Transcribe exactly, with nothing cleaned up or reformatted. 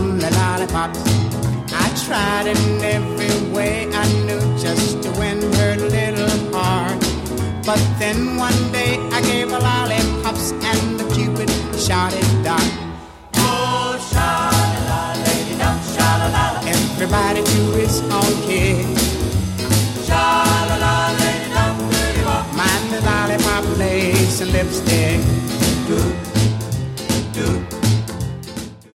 lonely lollipops. I tried in every way I knew just to win her little heart. But then one day I gave her lollipops and the Cupid shot it dark. Oh, sha-la-la, lady dum, sha-la-la. Everybody to his own kid. Sha-la-la, lady dum, dirty walk. Mind the lollipop lace and lipstick.